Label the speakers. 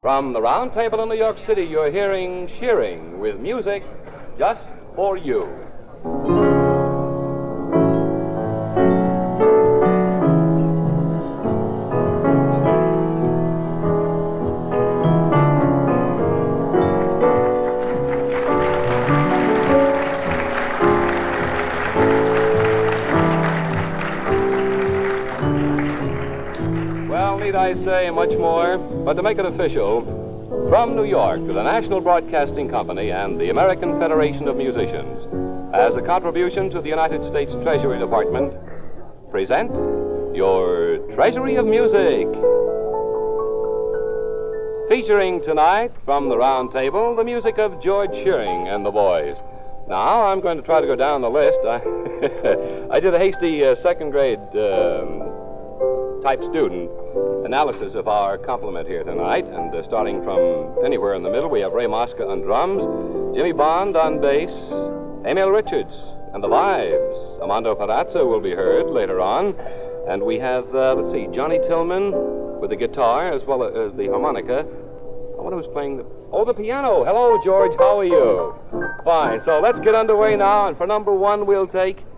Speaker 1: From the Round Table in New York City, you're hearing Shearing with music just for you. Need I say much more? But to make it official, from New York, the National Broadcasting Company and the American Federation of Musicians, as a contribution to the United States Treasury Department, present your Treasury of Music. Featuring tonight, from the Round Table, the music of George Shearing and the Boys. Now, I'm going to try to go down the list. I did a hasty second grade type student analysis of our complement here tonight, and starting from anywhere in the middle, we have Ray Mosca on drums, Jimmy Bond on bass, Emil Richards and the Vibes. Armando Perazza will be heard later on, and we have, Johnny Tillman with the guitar as well as the harmonica. I wonder who's playing the piano. Hello, George, how are you? Fine, so let's get underway now, and for number one, we'll take